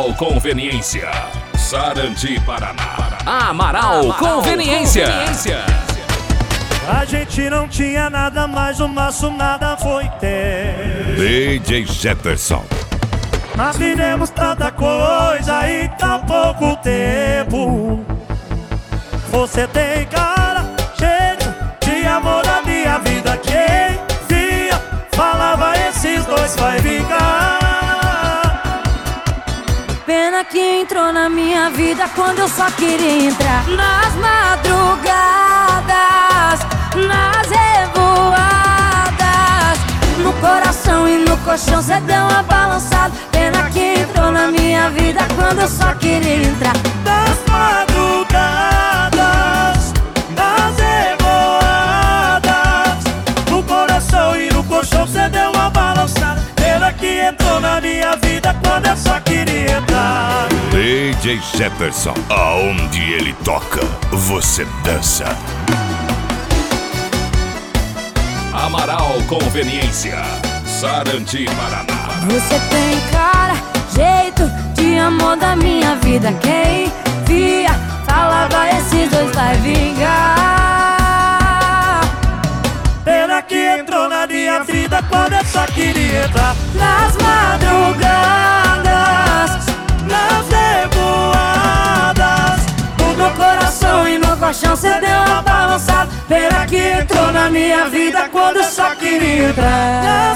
Amaral Conveniência, Sarandi, Paraná. Amaral Conveniência. A gente não tinha nada, mas o nosso nada foi ter. DJ Jefferson. Nós vivemos tanta coisa em tão pouco tempo. Você tem cara, jeito de amor da minha vida. Quem via, falava esses dois vai vingar. Pena que entrou na minha vida quando eu só queria entrar. Nas madrugadas, nas revoadas, no coração e no colchão cê deu uma balançada. Pena que entrou na minha vida quando eu só queria entrar. Nas madrugadas, nas revoadas, no coração e no colchão cê deu uma balançada. Pena que entrou na minha vida quando eu só queria entrar. DJ Jefferson, aonde ele toca, você dança. Amaral Conveniência, Sarandi, Paraná. Você tem cara, jeito de amor da minha vida. Quem via, falava esses dois vai vingar. Pena que entrou na minha vida quando eu só queria entrar. Nas madrugadas, Nas revoadas, no meu coração e no colchão cê deu uma balançada. pena que entrou na minha vida quando eu só queria entrar. Nas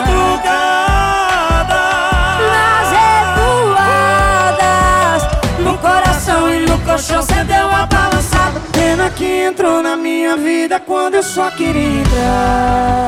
madrugadas, Nas revoadas, no coração e no colchão cê deu uma balançada. Pena que entrou na minha vida quando eu só queria entrar.